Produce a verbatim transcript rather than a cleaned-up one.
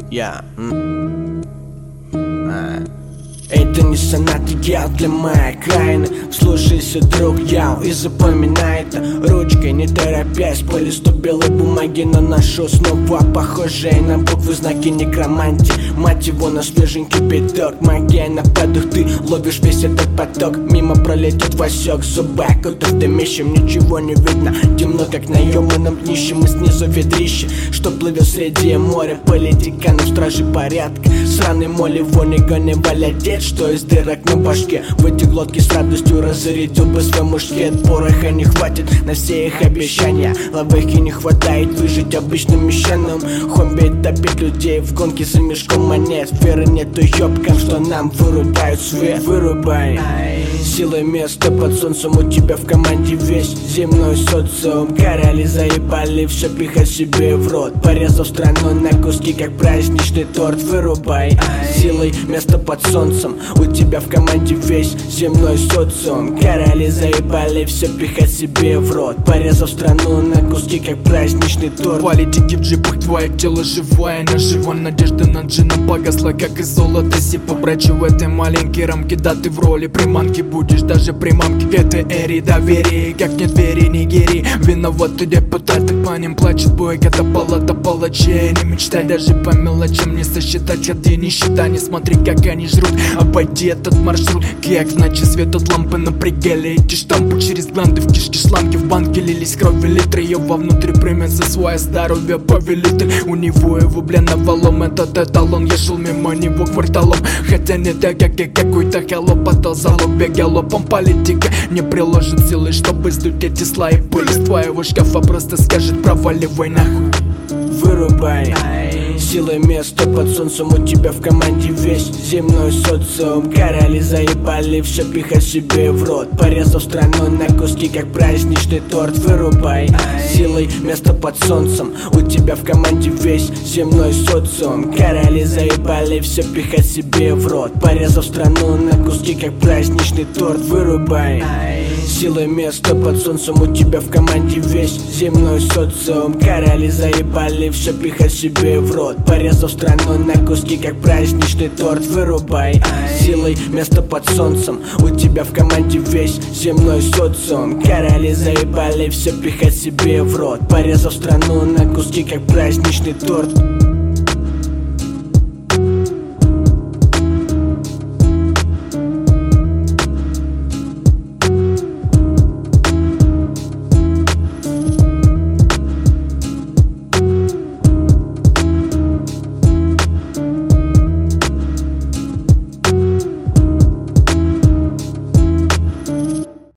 Я Это не сонаты, я для моей окраины. Вслушайся, друг, я и запоминай это ручкой, не торопясь, по листу белой бумаги наношу снова похожие на буквы знаки некромантии. Мать его, на свеженький биток, магия на подух, ты ловишь весь этот поток. Мимо пролетит Васек, зубы окутав дымищем, ничего не видно, темно, как на ёбаном днище. И снизу ведрище, что плывет среди моря, политиканы в страже порядка. Сраный моли, вони гони валять, что из дырок на башке. В эти глотки с радостью разрядил бы свой мушкет. Пороха не хватит на все их обещания, лавехи не хватает выжить обычным мещанам. Хобби топить людей в гонке за мешком монет. Веры нету ёбкам, что нам вырубают свет. Вырубай силой место под солнцем, у тебя в команде весь земной социум. Короли заебали все пихать себе в рот, порезав страну на куски, как праздничный торт. Вырубай силой место под солнцем, у тебя в команде весь земной социум. Короли заебали все пихать себе в рот, порезав страну на куски, как праздничный торт. Политики в джипах, твое тело живое, наживо. Надежда на джина погасла, как и золото. Сипа брачи в этой маленькой рамке, да ты в роли приманки будешь даже при мамке. К этой эре доверия, как нет двери, не гери. Виноваты депутаты, по ним плачет бой, когда палата палачей. Не мечтай даже по мелочам, не сосчитать ходы, не считай, не смотри, как они жрут. Обойди этот маршрут, как ночи свет от лампы на пределе. Эти штампы через гланды в кишки шланги, в банке лились кровью литры. Ее вовнутрь примет за свое здоровье повелитель. У него его блин навалом, этот эталон. Я шел мимо него кварталом, хотя не так, как и какой-то холоп. А то залог галопом, политика не приложит силы, чтобы сдуть эти слои пыли с твоего шкафа, просто скажет проваливай нахуй. Вырубай силой место под солнцем, у тебя в команде весь земной социум. Короли заебали все пихать себе в рот, порезав страну на куски, как праздничный торт. Вырубай силой место под солнцем, у тебя в команде весь земной социум. Короли заебали все пихать себе в рот, порезав страну на куски, как праздничный торт. Вырубай силой место под солнцем, у тебя в команде весь земной социум. Короли заебали все пихать себе в рот, порезав страну на куски, как праздничный торт. Вырубай силой место под солнцем, у тебя в команде весь земной социум. Короли заебали все пихать себе в рот, порезав страну на куски, как праздничный торт.